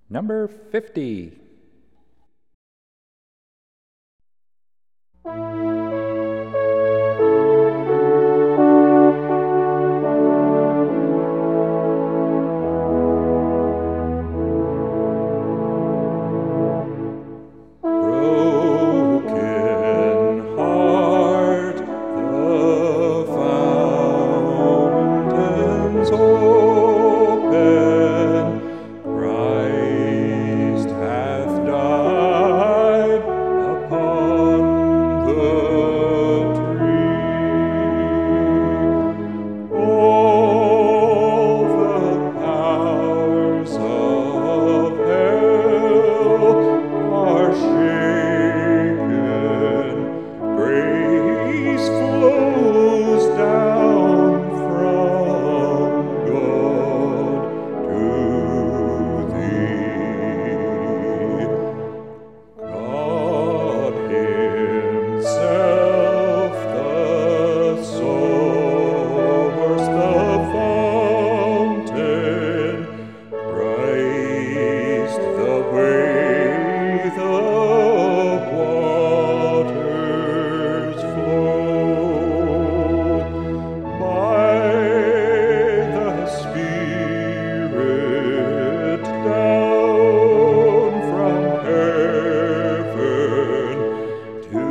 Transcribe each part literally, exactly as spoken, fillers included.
Number fifty. Broken heart, the fountains open. Christ hath died upon the tree. All the powers of hell are shaken. Grace flows down from God to thee. God Himself, the source, the fountain, Christ the way, the waters flow. By the Spirit down from heaven to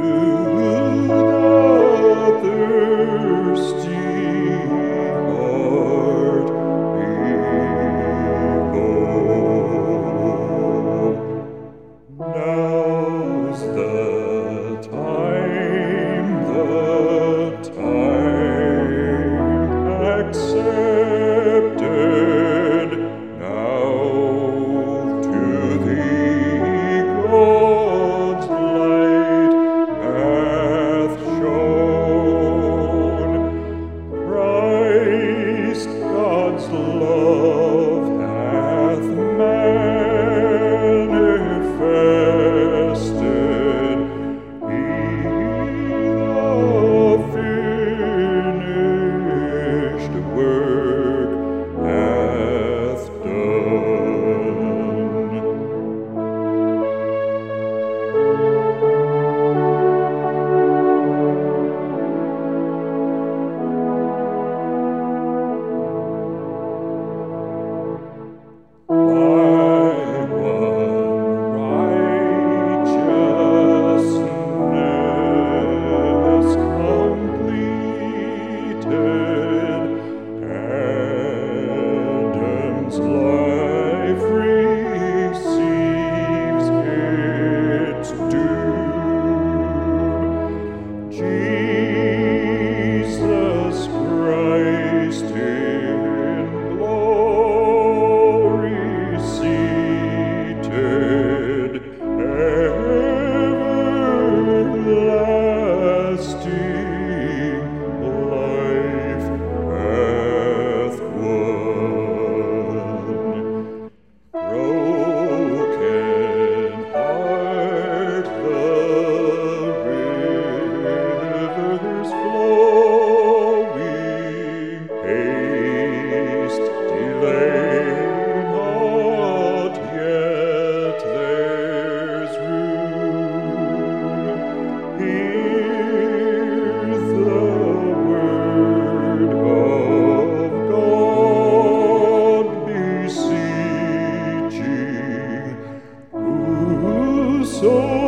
the thirsty heart below. Now's the time, the time accepted. Now to thee God's light hath shone. Christ God's love hath manifested. He the finished work hath done. By one righteousness completed, Adam's life receives its doom. Jesus Christ in glory seated, everlasting life hath won. Broken heart, the rivers flowing, haste, delay not, yet there's room. Hear the word of God beseeching, whoso